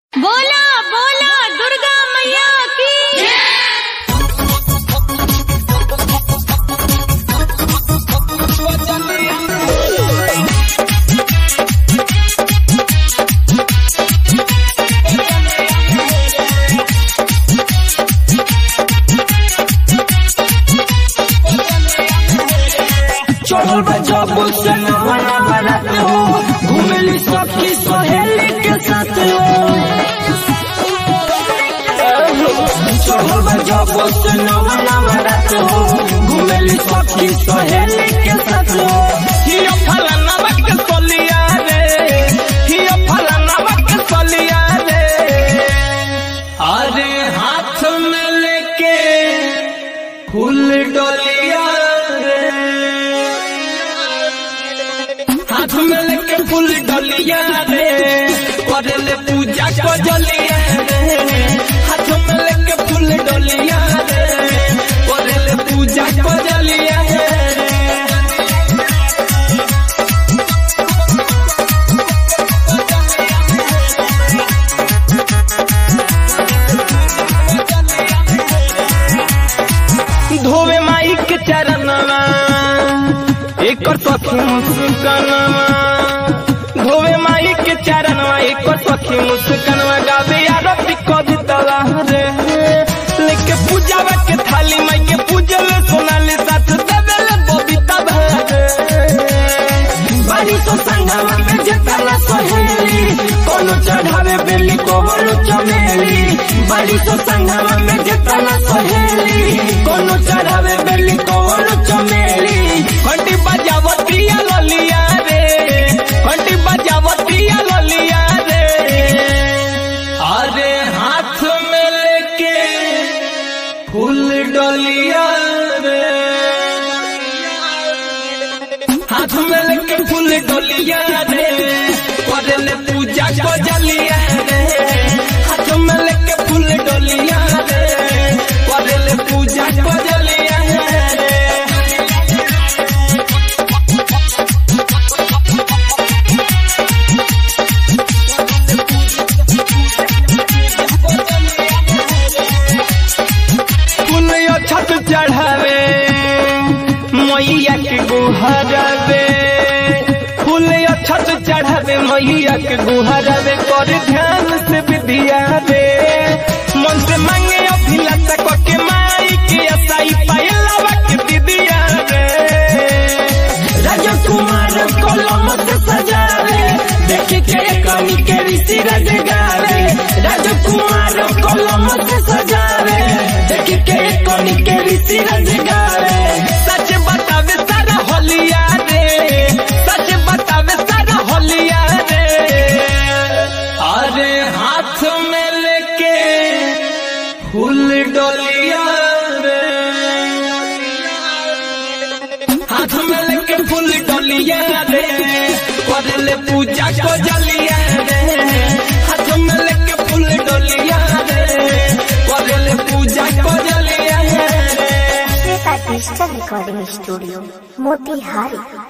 बोला बोला दुर्गा मैया की चढ़ल जब से नवाना बारात हो घूमेली सखी सहेली के साथ हो। चढ़ल जब से नवाना बारात हो घूमेली सखी सहेली के साथ हो। हियो फलाना के सोलिया रे, हियो फलाना के सोलिया रे। अरे हाथ में लेके फूल डोलिया रे, हाथ में लेके फूल डोलिया रे, करेले पूजा को जलिया रे। हाथ में लेके फूल डोलिया रे, करेले पूजा को जलिया रे। धोवे माई के चरणवा एक सखी मुस्कानवा, धोवे माई के चरणवा एक सखी मुस्कानवा। गावे आरती कविता रे, लेके पूजावा के थाली माई के पूजल सोनाली साथ देवेले बबीता भरे। बारी तो संगवा में जतना सहेली कोनो चढ़ावे बेली कोवल चमेली। बारी तो संगवा में जतना सहेली कोनो चढ़ावे बेली कोवल चमेली। घंटी बजावतिया ललिया रे, घंटी बजावतिया ललिया रे। अरे हाथ में लेके फूल डलिया रे, हाथ में लेके फूल डलिया रे, करेले पूजा को जलिया रे। हाथ में लेके फूल डलिया रे, करेले पूजा को जलिया रे। छत चढ़ावे मैया के गुहरावे, फूल छत चढ़ावे मैया के गुहरावे। कर ध्यान से विद्या रे, मन से मांगे अभिलाषा के माई के असाई पायलावा के विद्या रे। राजकुमार कलम से सजावे देखी के कमी के ऋषि रजगावे। राजकुमार कलम से सजावे देखी के कमी के ऋषि रजगावे। सच बतावे सारा होलिया रे, सच बतावे सारा होलिया रे। अरे हाथ में लेके फूल डोलिया रे, हाथ में लेके फूल डोलिया रे, करेले पूजा को जलिया रे। हाथ में लेके फूल डोलिया रे, करेले पूजा को जलिया रे। Digital recording studio Motihari.